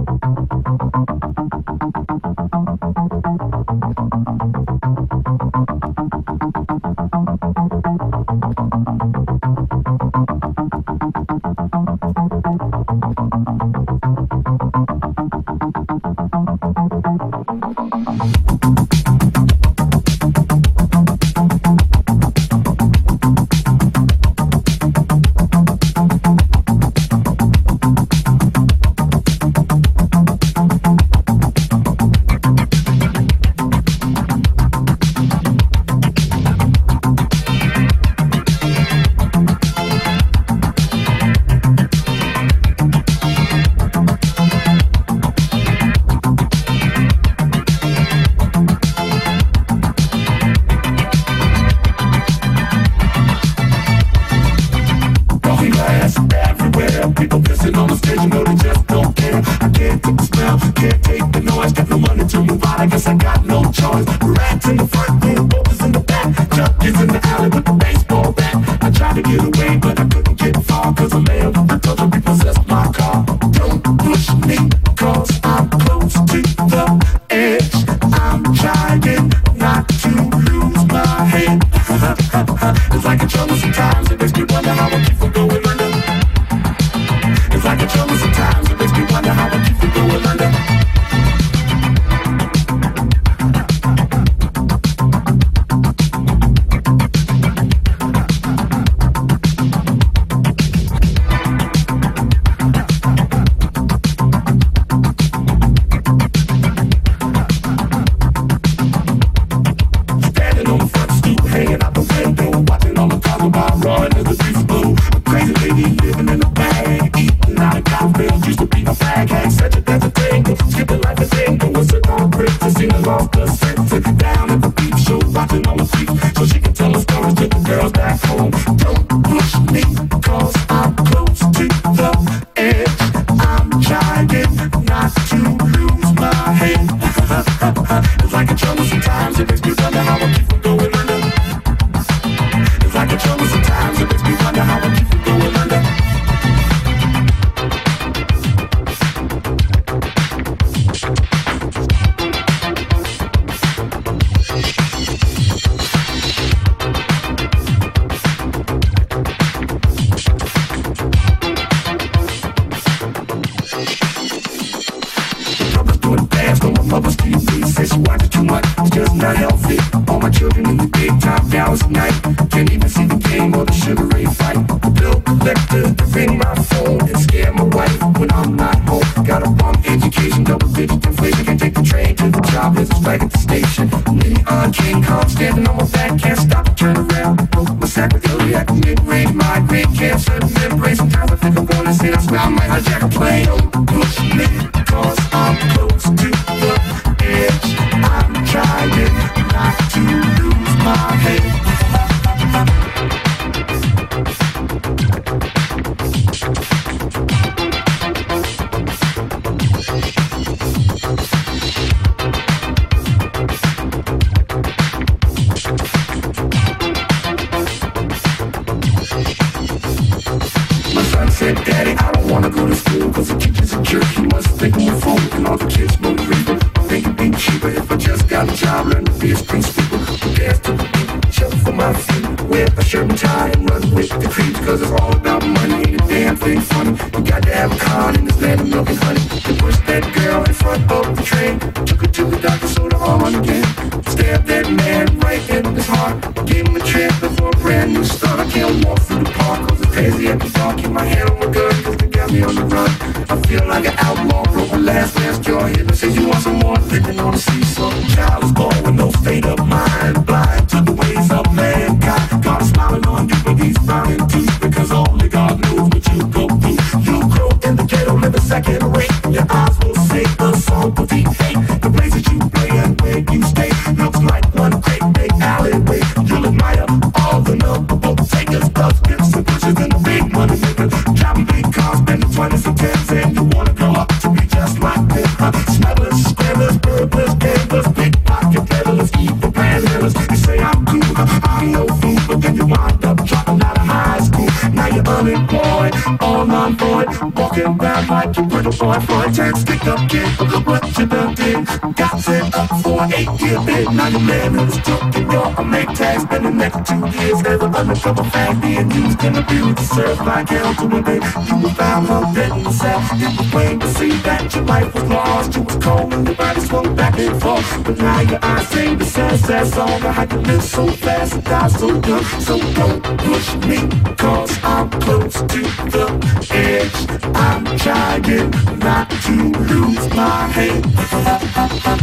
unemployed, all unemployed, walking Walking around like a little boy for a chance. Stick up kid, but look what you done did. Got set up for an 8-year bid. Now your man who's took in your make tax. Spend the next 2 years never undercover fag being used and abused. Served like hell to a bit. You were found up dead in the cell. It was plain to see that your life was lost. You was cold and your body swung back and forth. But now your eyes sing the sad song. I had to live so fast and die so good. So don't push me, cause I'm close to the edge. I'm trying not to lose my head.